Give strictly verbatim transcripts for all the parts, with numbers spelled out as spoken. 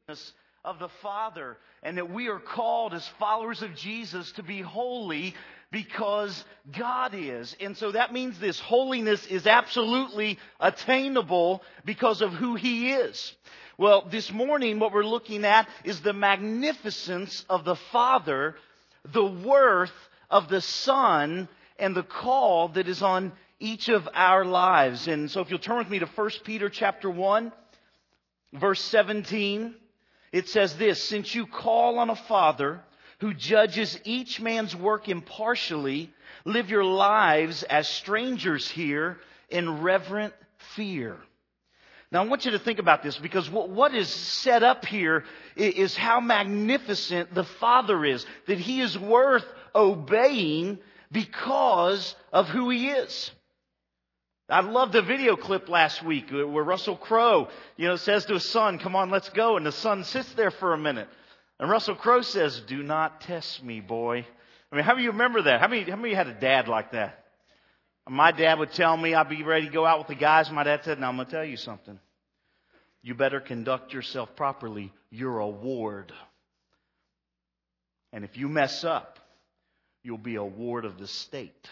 of the Father, and that we are called as followers of Jesus to be holy because God is. And so that means this holiness is absolutely attainable because of who He is. Well, this morning what we're looking at is the magnificence of the Father, the worth of the Son, and the call that is on each of our lives. And so if you'll turn with me to First Peter chapter one, verse seventeen, it says this: since you call on a Father who judges each man's work impartially, live your lives as strangers here in reverent fear. Now I want you to think about this, because what is set up here is how magnificent the Father is, that He is worth obeying because of who He is. I loved the video clip last week where Russell Crowe, you know, says to his son, "Come on, let's go." And the son sits there for a minute. And Russell Crowe says, "Do not test me, boy." I mean, how do you remember that? How many, how many had a dad like that? My dad would tell me I'd be ready to go out with the guys. My dad said, "Now I'm going to tell you something. You better conduct yourself properly. You're a ward. And if you mess up, you'll be a ward of the state."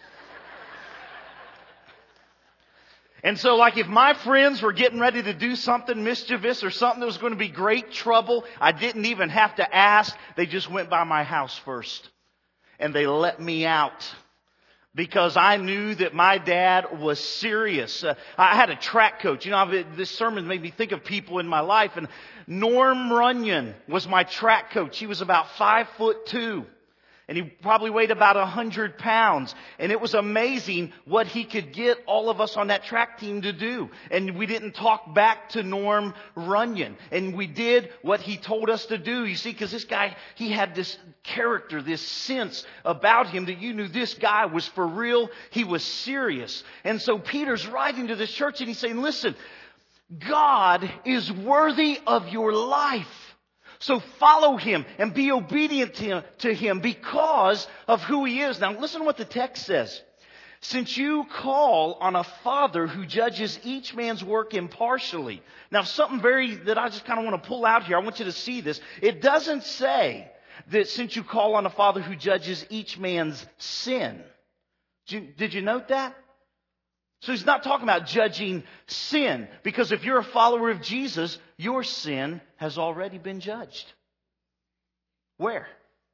And so, like, if my friends were getting ready to do something mischievous or something that was going to be great trouble, I didn't even have to ask. They just went by my house first. And they let me out. Because I knew that my dad was serious. Uh, I had a track coach. You know, I've, this sermon made me think of people in my life. And Norm Runyon was my track coach. He was about five foot two. And he probably weighed about a hundred pounds. And it was amazing what he could get all of us on that track team to do. And we didn't talk back to Norm Runyon. And we did what he told us to do. You see, because this guy, he had this character, this sense about him that you knew this guy was for real. He was serious. And so Peter's writing to this church and he's saying, listen, God is worthy of your life. So follow Him and be obedient to him, to him because of who He is. Now listen to what the text says. Since you call on a Father who judges each man's work impartially. Now something very that I just kind of want to pull out here. I want you to see this. It doesn't say that since you call on a Father who judges each man's sin. Did you, did you note that? So He's not talking about judging sin. Because if you're a follower of Jesus, your sin has already been judged. Where?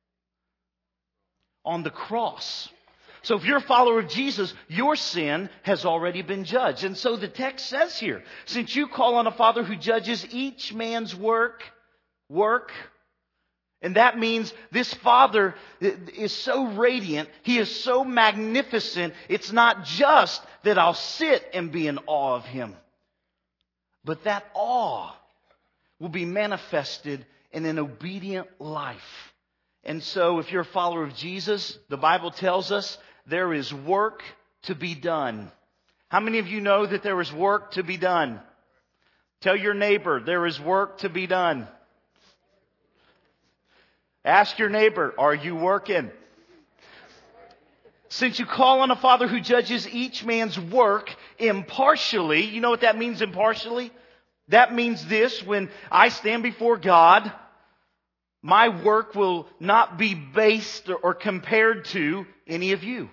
On the cross. So if you're a follower of Jesus, your sin has already been judged. And so the text says here, since you call on a Father who judges each man's work, work, and that means this Father is so radiant. He is so magnificent. It's not just that I'll sit and be in awe of Him. But that awe will be manifested in an obedient life. And so if you're a follower of Jesus, the Bible tells us there is work to be done. How many of you know that there is work to be done? Tell your neighbor, there is work to be done. Ask your neighbor, are you working? Since you call on a Father who judges each man's work impartially, you know what that means, impartially? That means this: when I stand before God, my work will not be based or compared to any of you.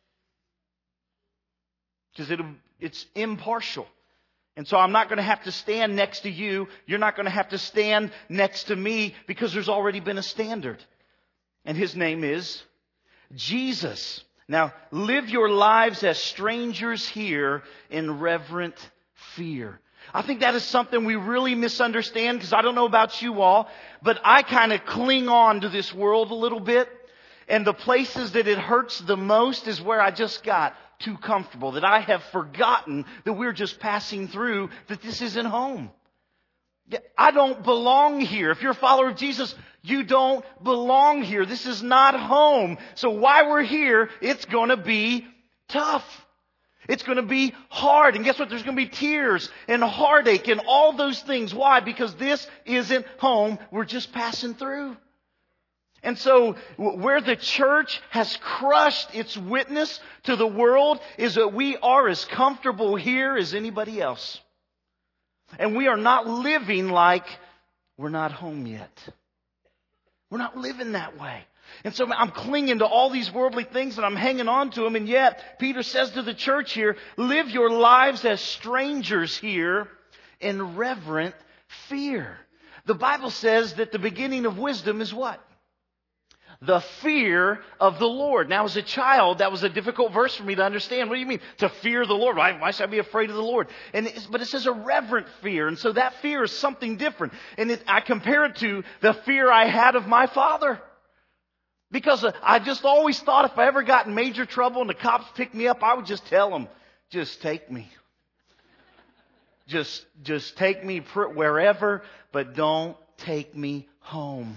Because it, it's impartial. And so I'm not going to have to stand next to you. You're not going to have to stand next to me, because there's already been a standard. And His name is Jesus. Now, live your lives as strangers here in reverent fear. I think that is something we really misunderstand, because I don't know about you all, but I kind of cling on to this world a little bit. And the places that it hurts the most is where I just got too comfortable, that I have forgotten that we're just passing through, that this isn't home. I don't belong here. If you're a follower of Jesus, you don't belong here. This is not home. So while we're here, it's going to be tough. It's going to be hard. And guess what? There's going to be tears and heartache and all those things. Why? Because this isn't home. We're just passing through. And so where the church has crushed its witness to the world is that we are as comfortable here as anybody else. And we are not living like we're not home yet. We're not living that way. And so I'm clinging to all these worldly things and I'm hanging on to them. And yet, Peter says to the church here, live your lives as strangers here in reverent fear. The Bible says that the beginning of wisdom is what? The fear of the Lord. Now, as a child, that was a difficult verse for me to understand. What do you mean? To fear the Lord. Why, why should I be afraid of the Lord? And it's, but it says a reverent fear. And so that fear is something different. And it, I compare it to the fear I had of my father. Because I just always thought if I ever got in major trouble and the cops picked me up, I would just tell them, just take me. Just, just take me wherever, but don't take me home.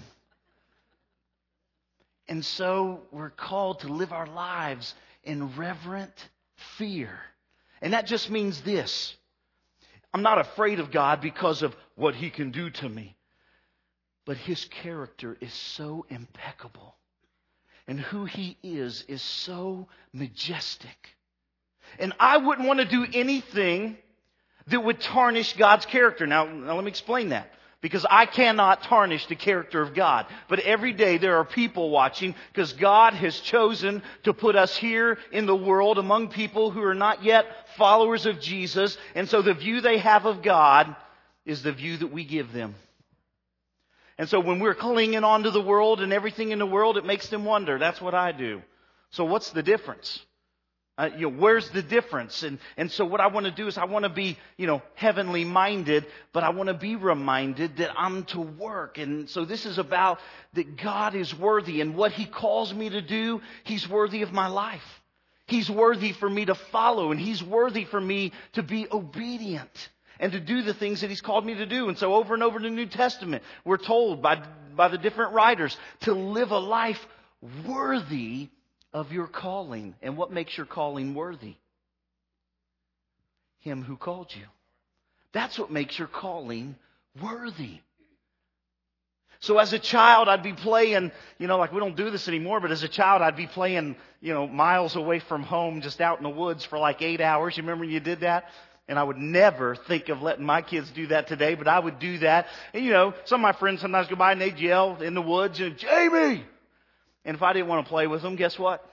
And so we're called to live our lives in reverent fear. And that just means this. I'm not afraid of God because of what He can do to me. But His character is so impeccable. And who He is is so majestic. And I wouldn't want to do anything that would tarnish God's character. Now, now let me explain that. Because I cannot tarnish the character of God. But every day there are people watching because God has chosen to put us here in the world among people who are not yet followers of Jesus. And so the view they have of God is the view that we give them. And so when we're clinging on to the world and everything in the world, it makes them wonder. That's what I do. So what's the difference? Uh, you know, where's the difference? And, and so what I want to do is I want to be, you know, heavenly minded, but I want to be reminded that I'm to work. And so this is about that God is worthy and what He calls me to do, He's worthy of my life. He's worthy for me to follow and He's worthy for me to be obedient and to do the things that He's called me to do. And so over and over in the New Testament, we're told by, by the different writers to live a life worthy of your calling. And what makes your calling worthy? Him who called you. That's what makes your calling worthy. So as a child, I'd be playing, you know, like we don't do this anymore, but as a child, I'd be playing, you know, miles away from home, just out in the woods for like eight hours. You remember when you did that? And I would never think of letting my kids do that today, but I would do that. And, you know, some of my friends sometimes go by and they'd yell in the woods, and Jamie! And if I didn't want to play with them, guess what?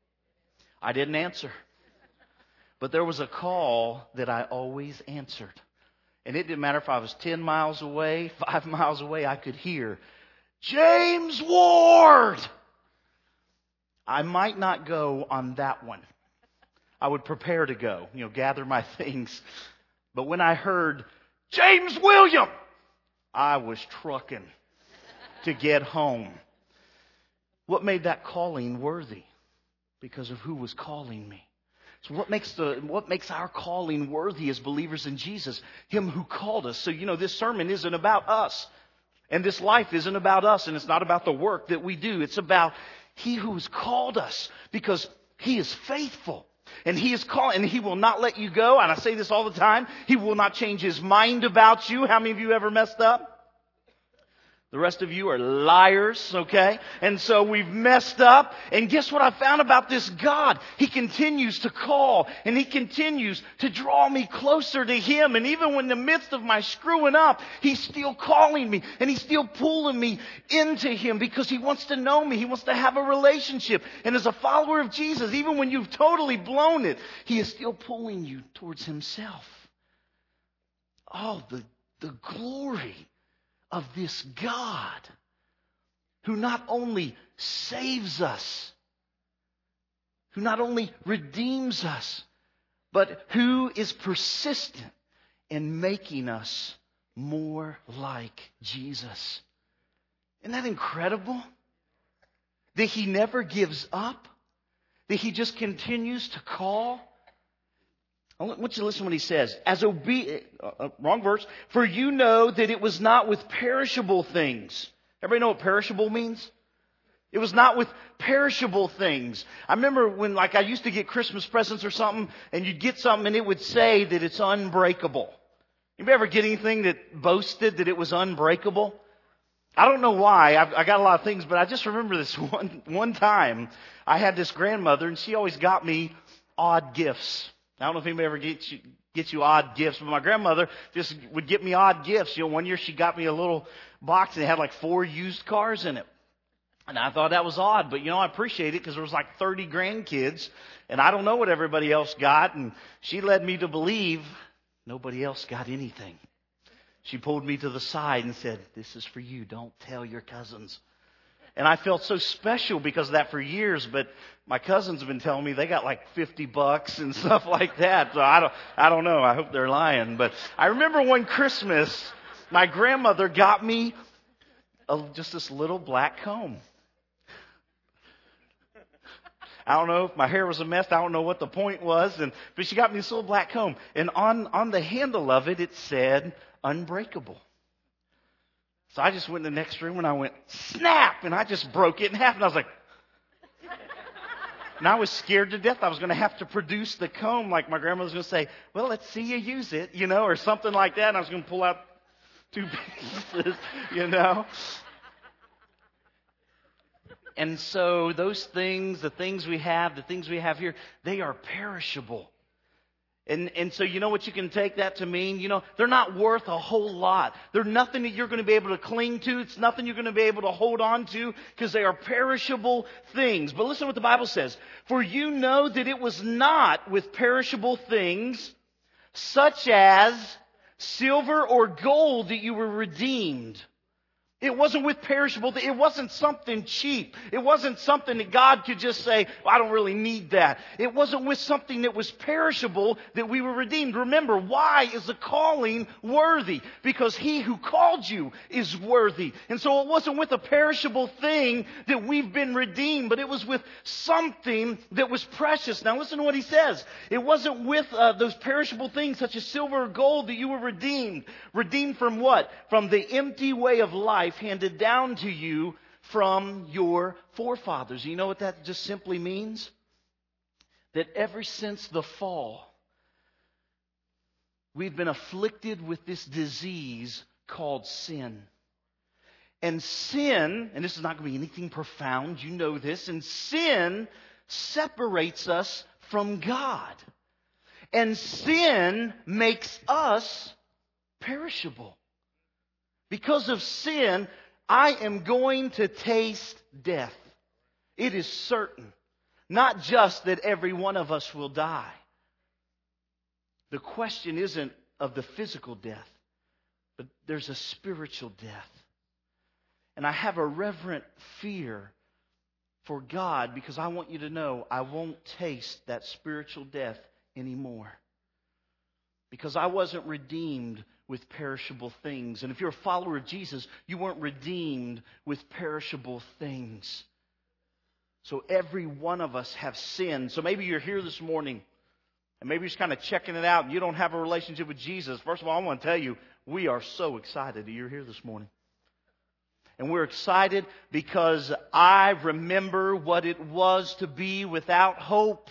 I didn't answer. But there was a call that I always answered. And it didn't matter if I was ten miles away, five miles away, I could hear, James Ward! I might not go on that one. I would prepare to go, you know, gather my things. But when I heard, James William, I was trucking to get home. What made that calling worthy? Because of who was calling me. So what makes the what makes our calling worthy as believers in Jesus? Him who called us. So, you know, this sermon isn't about us. And this life isn't about us. And it's not about the work that we do. It's about He who's called us. Because He is faithful. And He is calling, and He will not let you go. And I say this all the time. He will not change His mind about you. How many of you ever messed up? The rest of you are liars, okay? And so we've messed up. And guess what I found about this God? He continues to call, and He continues to draw me closer to Him. And even when in the midst of my screwing up, He's still calling me, and He's still pulling me into Him because He wants to know me. He wants to have a relationship. And as a follower of Jesus, even when you've totally blown it, He is still pulling you towards Himself. Oh, the, the glory of this God who not only saves us, who not only redeems us, but who is persistent in making us more like Jesus. Isn't that incredible? That He never gives up, that He just continues to call. I want you to listen to what He says. As obe- uh, wrong verse. For you know that it was not with perishable things. Everybody know what perishable means? It was not with perishable things. I remember when, like, I used to get Christmas presents or something, and you'd get something and it would say that it's unbreakable. You ever get anything that boasted that it was unbreakable? I don't know why. I've, I got a lot of things, but I just remember this one one time. I had this grandmother, and she always got me odd gifts. I don't know if anybody ever gets you, get you odd gifts. But my grandmother just would get me odd gifts. You know, one year she got me a little box and it had like four used cars in it. And I thought that was odd, but you know, I appreciate it because there was like thirty grandkids and I don't know what everybody else got. And she led me to believe nobody else got anything. She pulled me to the side and said, "This is for you. Don't tell your cousins." And I felt so special because of that for years, but my cousins have been telling me they got like fifty bucks and stuff like that. So I don't, I don't know. I hope they're lying. But I remember one Christmas, my grandmother got me a, just this little black comb. I don't know if my hair was a mess. I don't know what the point was. And, but she got me this little black comb. And on, on the handle of it, it said, "Unbreakable." So I just went in the next room and I went, snap! And I just broke it in half. And I was like, and I was scared to death. I was going to have to produce the comb like my grandma was going to say, "Well, let's see you use it," you know, or something like that. And I was going to pull out two pieces, you know. And so those things, the things we have, the things we have here, they are perishable. And and so you know what you can take that to mean? You know, they're not worth a whole lot. They're nothing that you're going to be able to cling to. It's nothing you're going to be able to hold on to because they are perishable things. But listen to what the Bible says. "For you know that it was not with perishable things, such as silver or gold, that you were redeemed." It wasn't with perishable. It wasn't something cheap. It wasn't something that God could just say, "Well, I don't really need that." It wasn't with something that was perishable that we were redeemed. Remember, why is the calling worthy? Because He who called you is worthy. And so it wasn't with a perishable thing that we've been redeemed, but it was with something that was precious. Now listen to what He says. It wasn't with uh, those perishable things such as silver or gold that you were redeemed. Redeemed from what? From the empty way of life handed down to you from your forefathers. You know what that just simply means? That ever since the fall, we've been afflicted with this disease called sin. And sin, and this is not going to be anything profound, you know this, and sin separates us from God. And sin makes us perishable. Because of sin, I am going to taste death. It is certain. Not just that every one of us will die. The question isn't of the physical death, but there's a spiritual death. And I have a reverent fear for God because I want you to know I won't taste that spiritual death anymore. Because I wasn't redeemed with perishable things. And if you're a follower of Jesus, you weren't redeemed with perishable things. So every one of us have sinned. So maybe you're here this morning and maybe you're just kind of checking it out and you don't have a relationship with Jesus. First of all, I want to tell you, we are so excited that you're here this morning. And we're excited because I remember what it was to be without hope.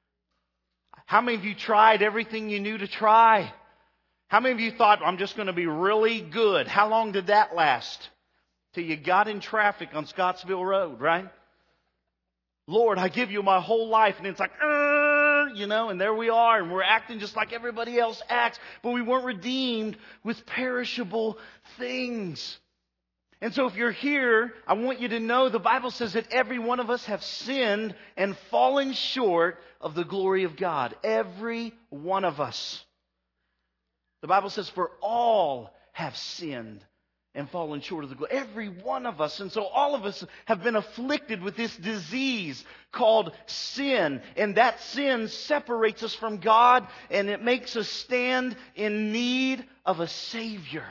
How many of you tried everything you knew to try? How many of you thought, "I'm just going to be really good"? How long did that last? Till you got in traffic on Scottsville Road, right? "Lord, I give you my whole life." And it's like, you know, and there we are. And we're acting just like everybody else acts. But we weren't redeemed with perishable things. And so if you're here, I want you to know the Bible says that every one of us have sinned and fallen short of the glory of God. Every one of us. The Bible says, "For all have sinned and fallen short of the glory." Every one of us. And so all of us have been afflicted with this disease called sin. And that sin separates us from God and it makes us stand in need of a Savior.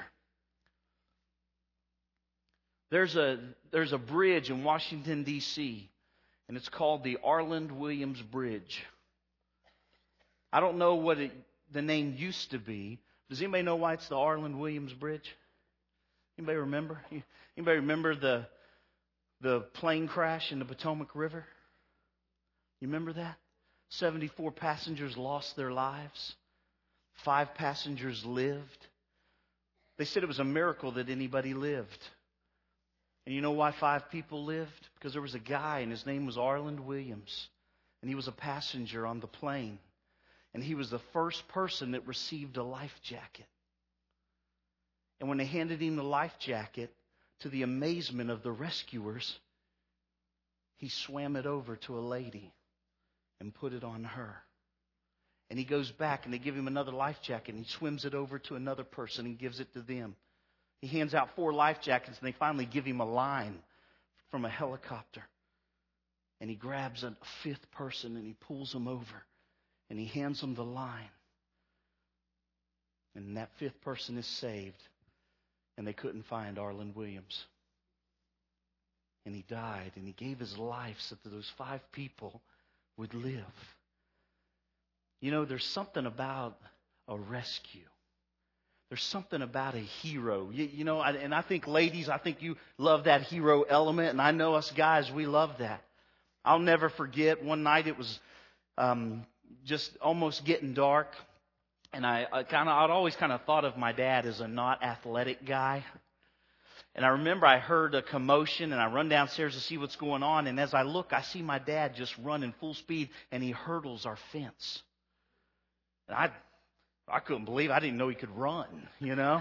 There's a, there's a bridge in Washington, D C, and it's called the Arland Williams Bridge. I don't know what it, the name used to be. Does anybody know why it's the Arland Williams Bridge? Anybody remember? Anybody remember the, the plane crash in the Potomac River? You remember that? seventy-four passengers lost their lives. Five passengers lived. They said it was a miracle that anybody lived. And you know why five people lived? Because there was a guy and his name was Arland Williams. And he was a passenger on the plane. And he was the first person that received a life jacket. And when they handed him the life jacket, to the amazement of the rescuers, he swam it over to a lady and put it on her. And he goes back and they give him another life jacket and he swims it over to another person and gives it to them. He hands out four life jackets and they finally give him a line from a helicopter. And he grabs a fifth person and he pulls them over and he hands them the line. And that fifth person is saved. And they couldn't find Arlen Williams. And he died and he gave his life so that those five people would live. You know, there's something about a rescue. There's something about a hero. You, you know, and I think ladies, I think you love that hero element. And I know us guys, we love that. I'll never forget one night it was um, just almost getting dark. And I, I kind of, I'd always kind of thought of my dad as a not athletic guy. And I remember I heard a commotion and I run downstairs to see what's going on. And as I look, I see my dad just running full speed and he hurdles our fence. And I, I couldn't believe it. I didn't know he could run, you know.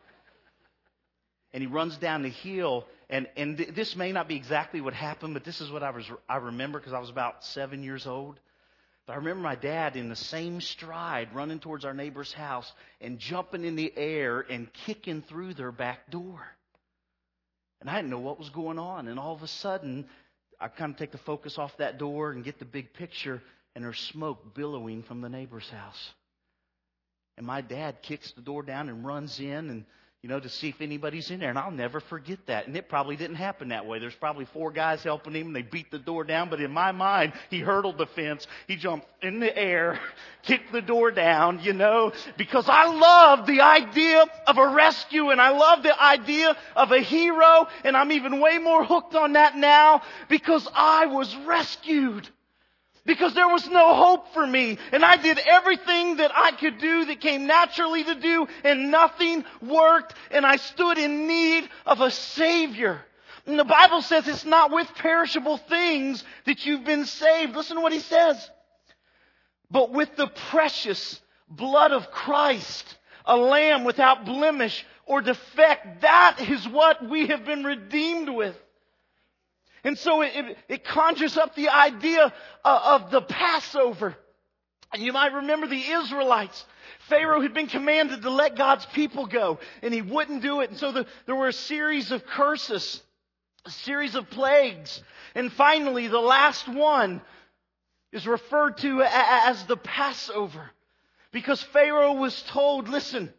And he runs down the hill. And, and th- this may not be exactly what happened, but this is what I was I remember because I was about seven years old. But I remember my dad in the same stride running towards our neighbor's house and jumping in the air and kicking through their back door. And I didn't know what was going on. And all of a sudden, I kind of take the focus off that door and get the big picture, and there's smoke billowing from the neighbor's house. And my dad kicks the door down and runs in and, you know, to see if anybody's in there. And I'll never forget that. And it probably didn't happen that way. There's probably four guys helping him and they beat the door down. But in my mind, he hurdled the fence. He jumped in the air, kicked the door down, you know, because I love the idea of a rescue and I love the idea of a hero. And I'm even way more hooked on that now because I was rescued. Because there was no hope for me. And I did everything that I could do that came naturally to do. And nothing worked. And I stood in need of a Savior. And the Bible says it's not with perishable things that you've been saved. Listen to what he says. But with the precious blood of Christ, a lamb without blemish or defect. That is what we have been redeemed with. And so it, it, it conjures up the idea of, of the Passover. And you might remember the Israelites. Pharaoh had been commanded to let God's people go, and he wouldn't do it. And so the, there were a series of curses, a series of plagues. And finally, the last one is referred to as the Passover. Because Pharaoh was told, listen,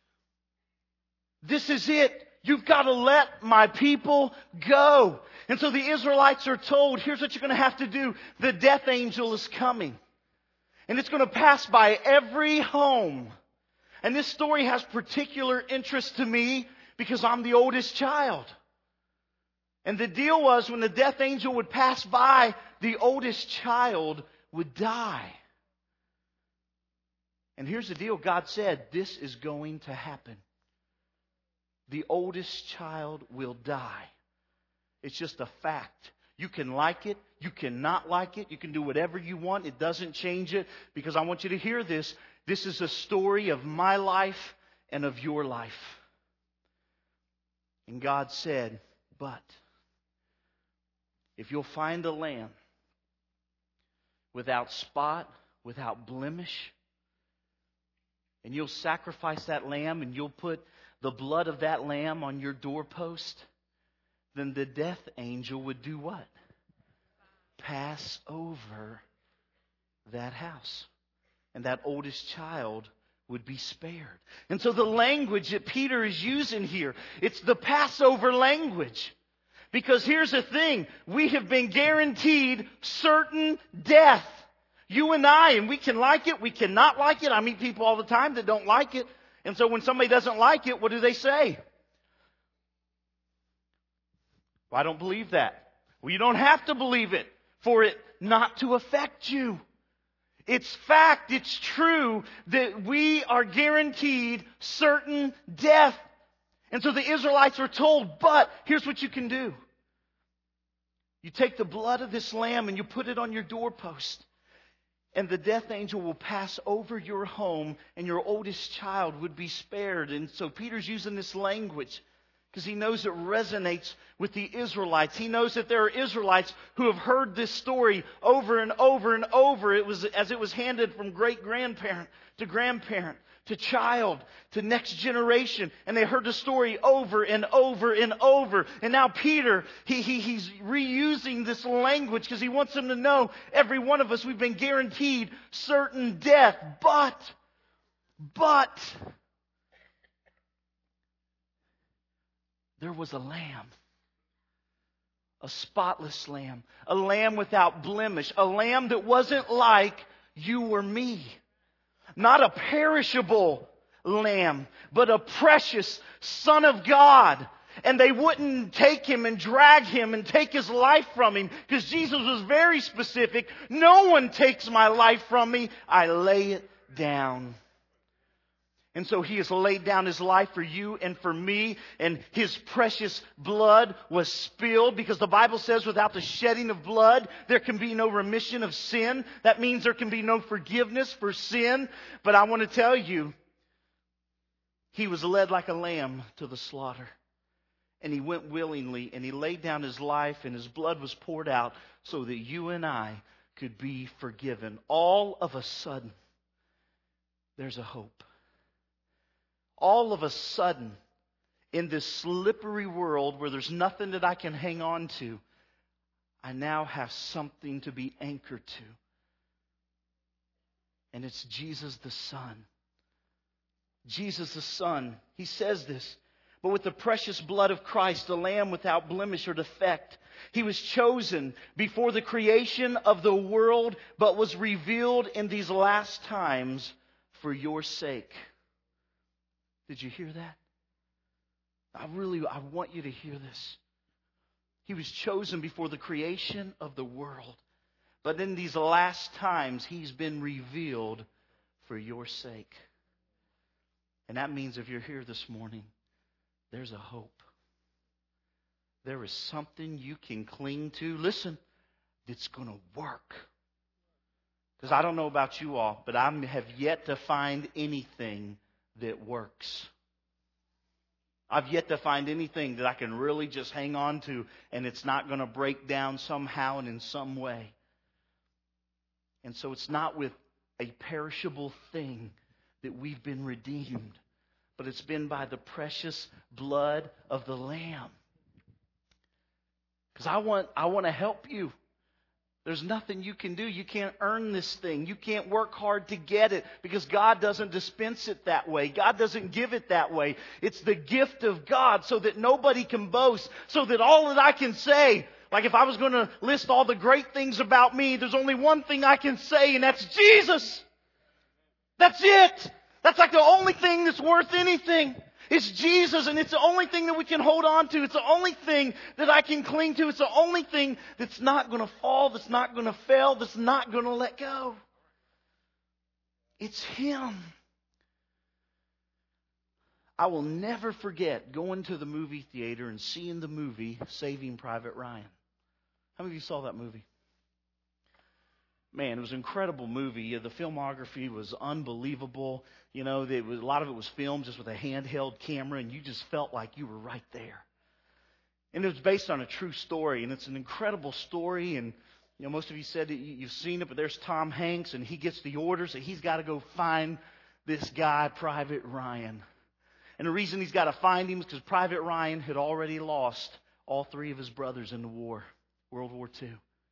this is it. You've got to let my people go. And so the Israelites are told, here's what you're going to have to do. The death angel is coming. And it's going to pass by every home. And this story has particular interest to me because I'm the oldest child. And the deal was when the death angel would pass by, the oldest child would die. And here's the deal. God said, this is going to happen. The oldest child will die. It's just a fact. You can like it. You cannot like it. You can do whatever you want. It doesn't change it. Because I want you to hear this. This is a story of my life and of your life. And God said, but if you'll find a lamb without spot, without blemish, and you'll sacrifice that lamb and you'll put the blood of that lamb on your doorpost, then the death angel would do what? Pass over that house. And that oldest child would be spared. And so the language that Peter is using here, it's the Passover language. Because here's the thing, we have been guaranteed certain death. You and I, and we can like it, we cannot like it. I meet people all the time that don't like it. And so when somebody doesn't like it, what do they say? Well, I don't believe that. Well, you don't have to believe it for it not to affect you. It's fact, it's true that we are guaranteed certain death. And so the Israelites are told, but here's what you can do. You take the blood of this lamb and you put it on your doorpost. and the death angel will pass over your home, and your oldest child would be spared. And so Peter's using this language because he knows it resonates with the Israelites. He knows that there are Israelites who have heard this story over and over and over. It was as it was handed from great-grandparent to grandparent to child to next generation. And they heard the story over and over and over. And now Peter, he, he he's reusing this language because he wants them to know, every one of us, we've been guaranteed certain death. But, but, there was a lamb. A spotless lamb. A lamb without blemish. A lamb that wasn't like you or me. Not a perishable lamb, but a precious Son of God. And they wouldn't take him and drag him and take his life from him, because Jesus was very specific. No one takes my life from me. I lay it down. And so he has laid down his life for you and for me. And his precious blood was spilled, because the Bible says without the shedding of blood, there can be no remission of sin. That means there can be no forgiveness for sin. But I want to tell you, he was led like a lamb to the slaughter. And he went willingly, and he laid down his life, and his blood was poured out so that you and I could be forgiven. All of a sudden, there's a hope. All of a sudden, in this slippery world where there's nothing that I can hang on to, I now have something to be anchored to. And it's Jesus the Son. Jesus the Son. He says this. But with the precious blood of Christ, the Lamb without blemish or defect, He was chosen before the creation of the world, but was revealed in these last times for your sake. Did you hear that? I really, I want you to hear this. He was chosen before the creation of the world. But in these last times, He's been revealed for your sake. And that means if you're here this morning, there's a hope. There is something you can cling to. Listen, that's going to work. Because I don't know about you all, but I have yet to find anything that works. I've yet to find anything that I can really just hang on to and it's not going to break down somehow and in some way. And so it's not with a perishable thing that we've been redeemed, but it's been by the precious blood of the Lamb. Because I want, I want to help you. There's nothing you can do. You can't earn this thing. You can't work hard to get it, because God doesn't dispense it that way. God doesn't give it that way. It's the gift of God, so that nobody can boast, so that all that I can say, like if I was going to list all the great things about me, there's only one thing I can say, and that's Jesus. That's it. That's like the only thing that's worth anything. It's Jesus, and it's the only thing that we can hold on to. It's the only thing that I can cling to. It's the only thing that's not going to fall, that's not going to fail, that's not going to let go. It's Him. I will never forget going to the movie theater and seeing the movie Saving Private Ryan. How many of you saw that movie? Man, it was an incredible movie. The filmography was unbelievable. You know, it was, a lot of it was filmed just with a handheld camera, and you just felt like you were right there. And it was based on a true story, and it's an incredible story. And you know, most of you said that you've seen it, but there's Tom Hanks, and he gets the orders that he's got to go find this guy, Private Ryan. And the reason he's got to find him is because Private Ryan had already lost all three of his brothers in the war, World War Two.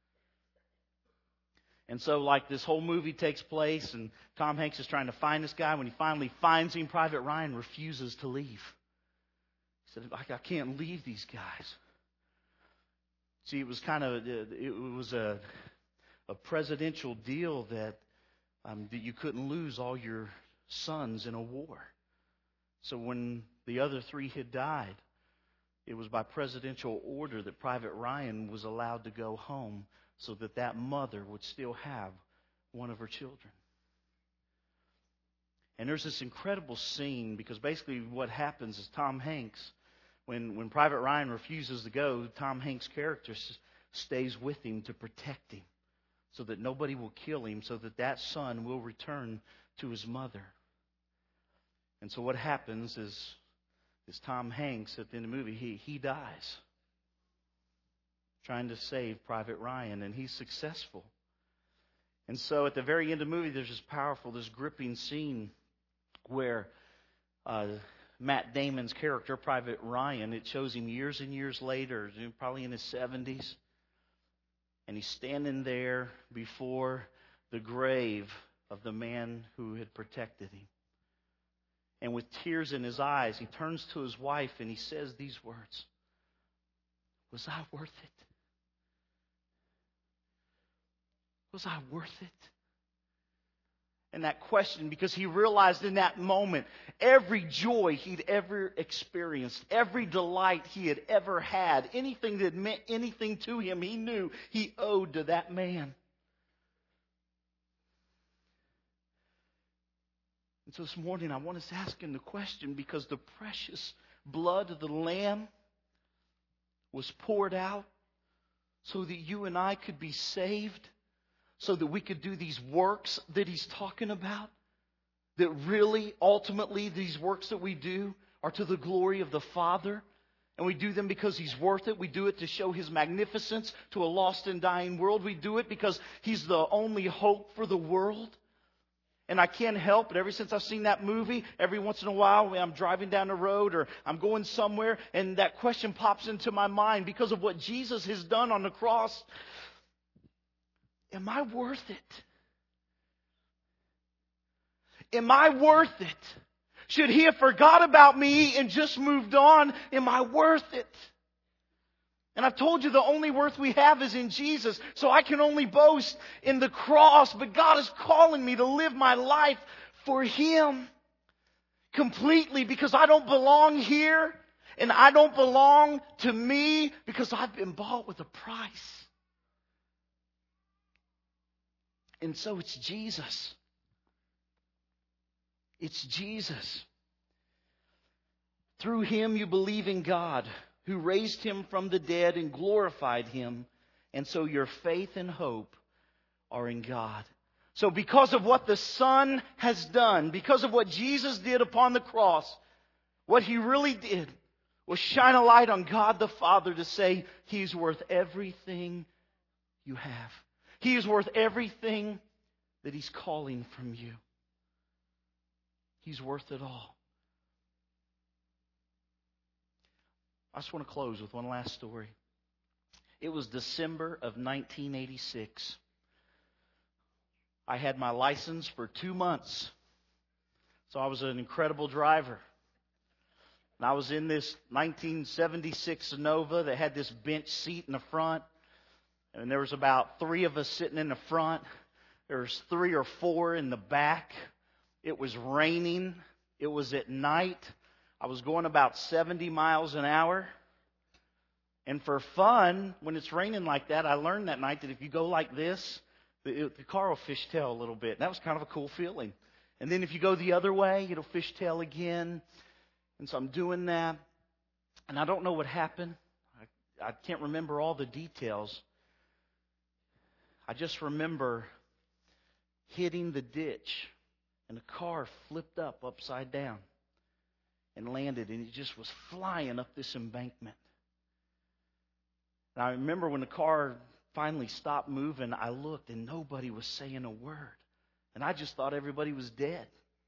And so, like, this whole movie takes place, and Tom Hanks is trying to find this guy. When he finally finds him, Private Ryan refuses to leave. He said, I can't leave these guys. See, it was kind of, it was a, a presidential deal that, um, that you couldn't lose all your sons in a war. So when the other three had died, it was by presidential order that Private Ryan was allowed to go home, so that that mother would still have one of her children. And there's this incredible scene, because basically what happens is Tom Hanks, when, when Private Ryan refuses to go, Tom Hanks' character stays with him to protect him, so that nobody will kill him, so that that son will return to his mother. And so what happens is, is Tom Hanks at the end of the movie, he, he dies trying to save Private Ryan, and he's successful. And so at the very end of the movie, there's this powerful, this gripping scene where uh, Matt Damon's character, Private Ryan, it shows him years and years later, probably in his seventies, and he's standing there before the grave of the man who had protected him. And with tears in his eyes, he turns to his wife and he says these words, "Was I worth it? Was I worth it?" And that question, because he realized in that moment, every joy he'd ever experienced, every delight he had ever had, anything that meant anything to him, he knew he owed to that man. And so this morning I want us to ask him the question, because the precious blood of the Lamb was poured out so that you and I could be saved, so that we could do these works that he's talking about, that really, ultimately, these works that we do are to the glory of the Father. And we do them because he's worth it. We do it to show his magnificence to a lost and dying world. We do it because he's the only hope for the world. And I can't help it. Ever since I've seen that movie, every once in a while when I'm driving down the road or I'm going somewhere, and that question pops into my mind because of what Jesus has done on the cross. Am I worth it? Am I worth it? Should he have forgot about me and just moved on? Am I worth it? And I've told you the only worth we have is in Jesus. So I can only boast in the cross. But God is calling me to live my life for him completely, because I don't belong here. And I don't belong to me, because I've been bought with a price. And so it's Jesus. It's Jesus. Through him you believe in God, who raised him from the dead and glorified him. And so your faith and hope are in God. So because of what the Son has done, because of what Jesus did upon the cross, what he really did was shine a light on God the Father to say, he's worth everything you have. He is worth everything that he's calling from you. He's worth it all. I just want to close with one last story. It was December of nineteen eighty-six. I had my license for two months. So I was an incredible driver. And I was in this nineteen seventy-six Nova that had this bench seat in the front. And there was about three of us sitting in the front. There was three or four in the back. It was raining. It was at night. I was going about seventy miles an hour. And for fun, when it's raining like that, I learned that night that if you go like this, the, the car will fishtail a little bit. And that was kind of a cool feeling. And then if you go the other way, it'll fishtail again. And so I'm doing that. And I don't know what happened. I, I can't remember all the details. I just remember hitting the ditch, and the car flipped up upside down and landed, and it just was flying up this embankment. And I remember when the car finally stopped moving, I looked, and nobody was saying a word. And I just thought everybody was dead.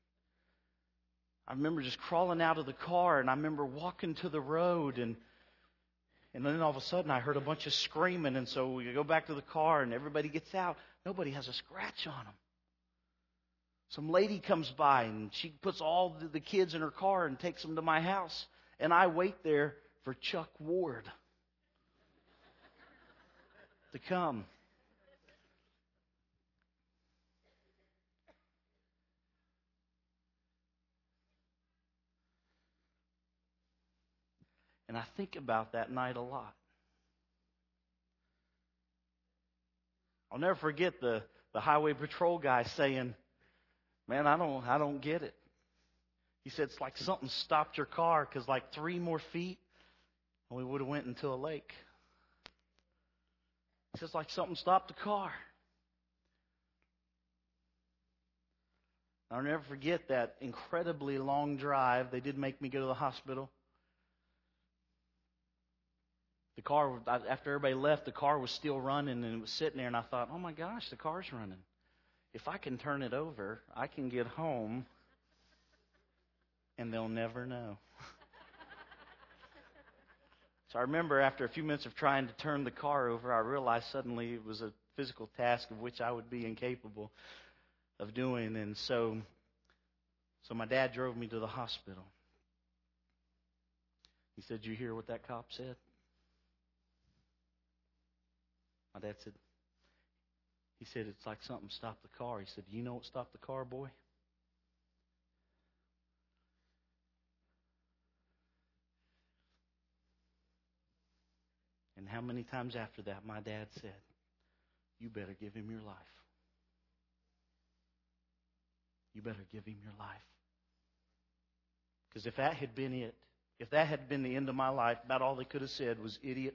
I remember just crawling out of the car, and I remember walking to the road, and And then all of a sudden I heard a bunch of screaming, and so we go back to the car and everybody gets out. Nobody has a scratch on them. Some lady comes by and she puts all the kids in her car and takes them to my house. And I wait there for Chuck Ward to come. And I think about that night a lot. I'll never forget the, the highway patrol guy saying, "Man, I don't I don't get it." He said, "It's like something stopped your car, because like three more feet and we would have went into a lake." He says, "Like something stopped the car." I'll never forget that incredibly long drive. They did make me go to the hospital. The car, after everybody left, the car was still running and it was sitting there. And I thought, oh my gosh, the car's running. If I can turn it over, I can get home and they'll never know. So I remember after a few minutes of trying to turn the car over, I realized suddenly it was a physical task of which I would be incapable of doing. And so, so my dad drove me to the hospital. He said, "You hear what that cop said?" My dad said, he said, "It's like something stopped the car." He said, "Do you know what stopped the car, boy?" And how many times after that my dad said, "You better give him your life. You better give him your life." Because if that had been it, if that had been the end of my life, about all they could have said was idiot,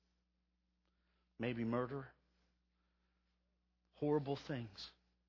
maybe murderer, horrible things.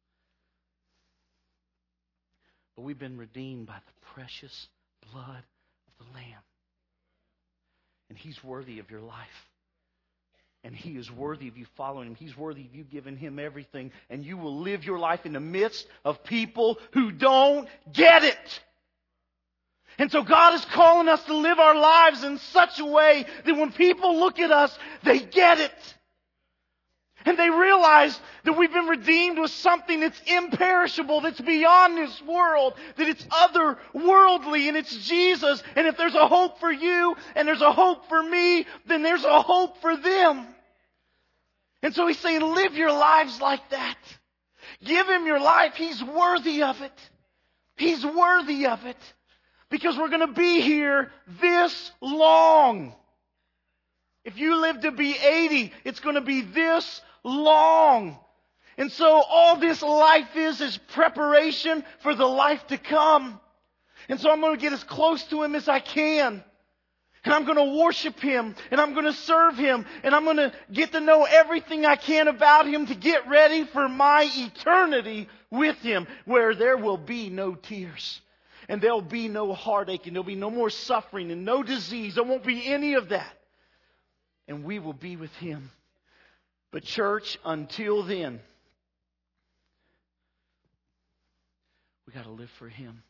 But we've been redeemed by the precious blood of the Lamb. And He's worthy of your life. And He is worthy of you following Him. He's worthy of you giving Him everything. And you will live your life in the midst of people who don't get it. And so God is calling us to live our lives in such a way that when people look at us, they get it. And they realize that we've been redeemed with something that's imperishable, that's beyond this world, that it's otherworldly, and it's Jesus. And if there's a hope for you and there's a hope for me, then there's a hope for them. And so He's saying, live your lives like that. Give Him your life. He's worthy of it. He's worthy of it. Because we're going to be here this long. If you live to be eighty, it's going to be this long. And so all this life is is preparation for the life to come. And so I'm going to get as close to Him as I can. And I'm going to worship Him. And I'm going to serve Him. And I'm going to get to know everything I can about Him to get ready for my eternity with Him, where there will be no tears. And there'll be no heartache. And there'll be no more suffering and no disease. There won't be any of that. And we will be with Him. But church, until then, we got to live for Him.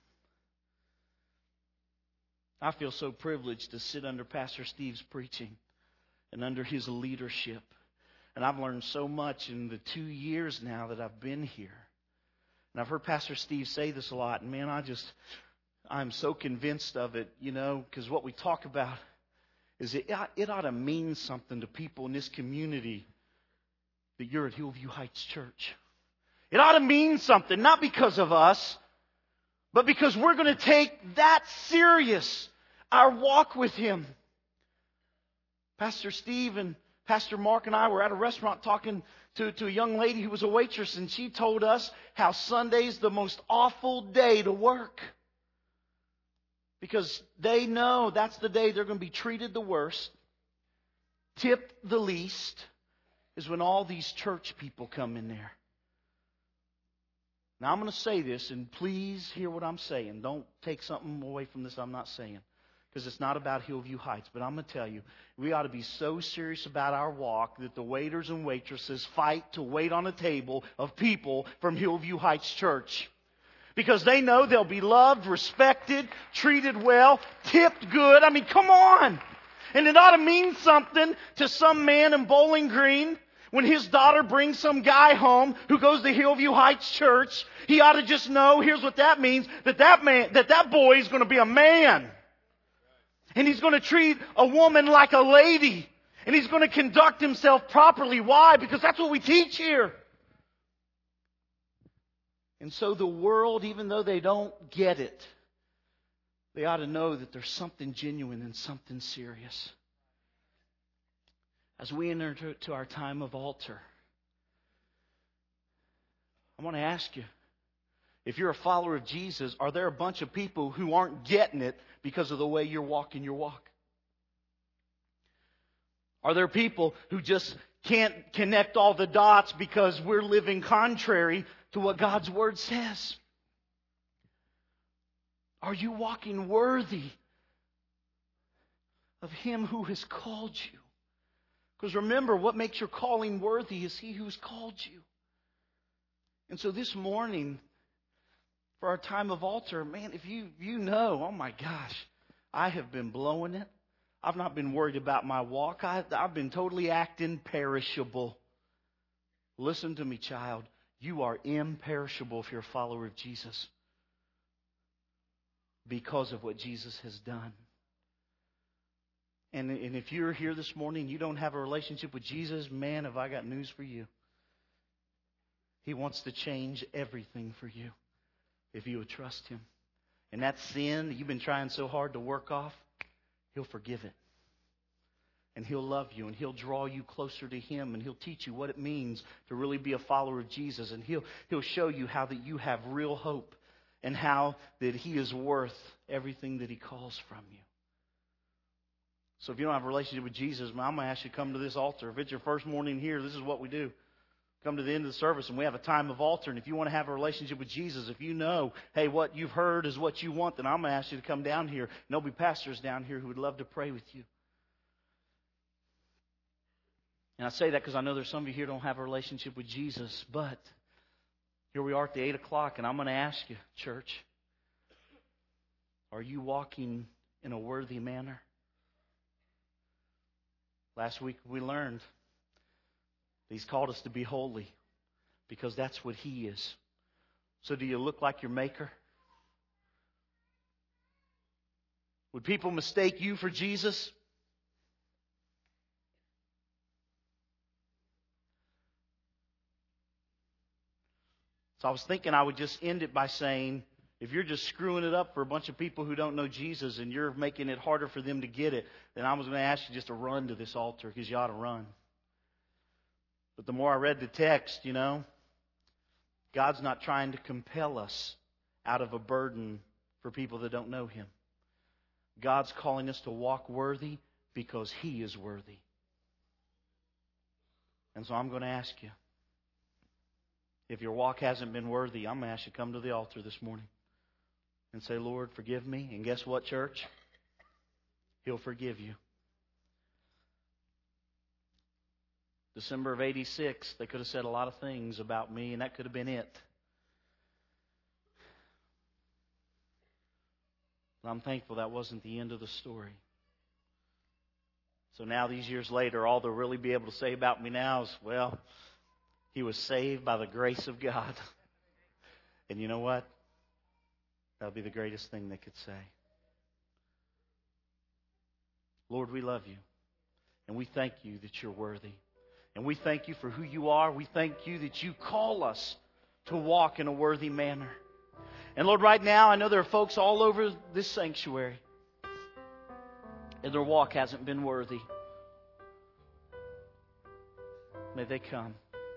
I feel so privileged to sit under Pastor Steve's preaching and under his leadership. And I've learned so much in the two years now that I've been here. And I've heard Pastor Steve say this a lot. And man, I just, I'm so convinced of it, you know, because what we talk about is it, it ought to mean something to people in this community that you're at Hillview Heights Church. It ought to mean something, not because of us, but because we're going to take that serious, our walk with Him. Pastor Steve and Pastor Mark and I were at a restaurant talking to, to a young lady who was a waitress, and she told us how Sunday's the most awful day to work. Because they know that's the day they're going to be treated the worst, tipped the least, is when all these church people come in there. Now I'm going to say this, and please hear what I'm saying. Don't take something away from this I'm not saying. Because it's not about Hillview Heights. But I'm going to tell you, we ought to be so serious about our walk that the waiters and waitresses fight to wait on a table of people from Hillview Heights Church. Because they know they'll be loved, respected, treated well, tipped good. I mean, come on. And it ought to mean something to some man in Bowling Green when his daughter brings some guy home who goes to Hillview Heights Church. He ought to just know, here's what that means, that that man, that that boy is going to be a man. And he's going to treat a woman like a lady. And he's going to conduct himself properly. Why? Because that's what we teach here. And so the world, even though they don't get it, they ought to know that there's something genuine and something serious. As we enter to our time of altar, I want to ask you, if you're a follower of Jesus, are there a bunch of people who aren't getting it because of the way you're walking your walk? Are there people who just can't connect all the dots because we're living contrary to what God's Word says? Are you walking worthy of Him who has called you? Because remember, what makes your calling worthy is He who's called you. And so this morning, for our time of altar, man, if you, you know, oh my gosh, I have been blowing it. I've not been worried about my walk. I, I've been totally acting perishable. Listen to me, child. You are imperishable if you're a follower of Jesus, because of what Jesus has done. And, and if you're here this morning and you don't have a relationship with Jesus, man, have I got news for you. He wants to change everything for you if you would trust Him. And that sin that you've been trying so hard to work off, He'll forgive it. And He'll love you, and He'll draw you closer to Him, and He'll teach you what it means to really be a follower of Jesus. And He'll, He'll show you how that you have real hope, and how that He is worth everything that He calls from you. So if you don't have a relationship with Jesus, I'm going to ask you to come to this altar. If it's your first morning here, this is what we do. Come to the end of the service and we have a time of altar. And if you want to have a relationship with Jesus, if you know, hey, what you've heard is what you want, then I'm going to ask you to come down here. And there'll be pastors down here who would love to pray with you. And I say that because I know there's some of you here who don't have a relationship with Jesus. But here we are at the eight o'clock, and I'm going to ask you, church, are you walking in a worthy manner? Last week we learned He's called us to be holy because that's what He is. So do you look like your Maker? Would people mistake you for Jesus? So I was thinking I would just end it by saying, if you're just screwing it up for a bunch of people who don't know Jesus and you're making it harder for them to get it, then I was going to ask you just to run to this altar, because you ought to run. But the more I read the text, you know, God's not trying to compel us out of a burden for people that don't know Him. God's calling us to walk worthy because He is worthy. And so I'm going to ask you, if your walk hasn't been worthy, I'm going to ask you to come to the altar this morning and say, Lord, forgive me. And guess what, church? He'll forgive you. December of eighty-six, they could have said a lot of things about me, and that could have been it. But I'm thankful that wasn't the end of the story. So now, these years later, all they'll really be able to say about me now is, well, he was saved by the grace of God. And you know what? That'll be the greatest thing they could say. Lord, we love you. And we thank you that you're worthy. And we thank you for who you are. We thank you that you call us to walk in a worthy manner. And Lord, right now, I know there are folks all over this sanctuary, and their walk hasn't been worthy. May they come.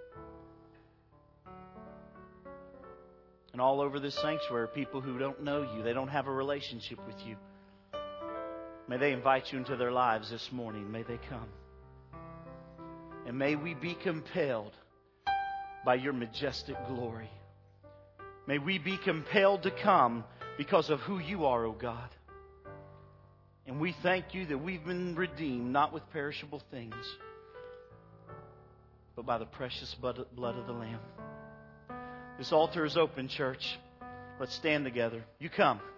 And all over this sanctuary, people who don't know you, they don't have a relationship with you. May they invite you into their lives this morning. May they come. And may we be compelled by your majestic glory. May we be compelled to come because of who you are, O God. And we thank you that we've been redeemed, not with perishable things, but by the precious blood of the Lamb. This altar is open, church. Let's stand together. You come.